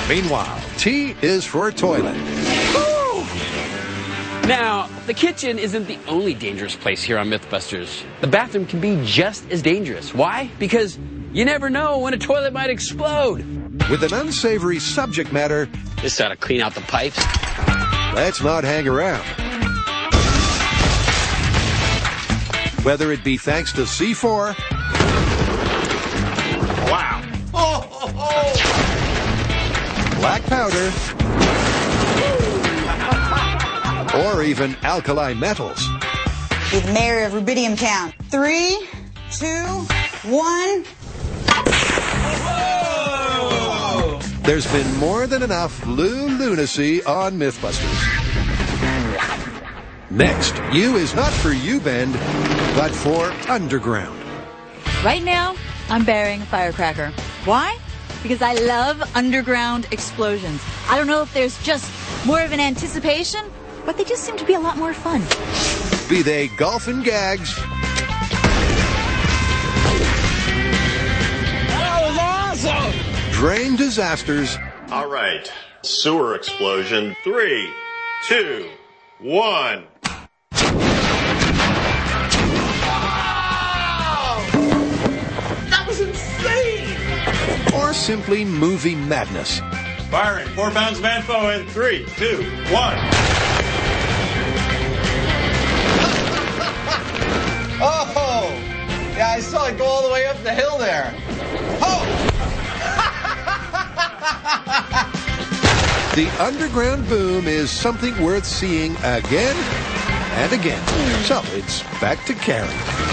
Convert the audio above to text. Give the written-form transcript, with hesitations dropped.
Meanwhile, T is for toilet. Now, the kitchen isn't the only dangerous place here on Mythbusters. The bathroom can be just as dangerous. Why? Because you never know when a toilet might explode. With an unsavory subject matter, Just ought to clean out the pipes. let's not hang around. Whether it be thanks to C4, Wow. black powder, or even alkali metals. Be the mayor of Rubidium Town. 3, 2, 1. There's been more than enough lunacy on Mythbusters. Next, U is not for U-Bend, but for underground. Right now, I'm burying a firecracker. Why? Because I love underground explosions. I don't know if there's just more of an anticipation, but they just seem to be a lot more fun. Be they golf and gags, That was awesome! drain disasters, All right. Sewer explosion. 3, 2, 1. That was insane! or simply movie madness. Firing. 4 pounds of info in 3, 2, 1. Oh! Yeah, I saw it go all the way up the hill there. Oh! The underground boom is something worth seeing again and again. So it's back to Carrie.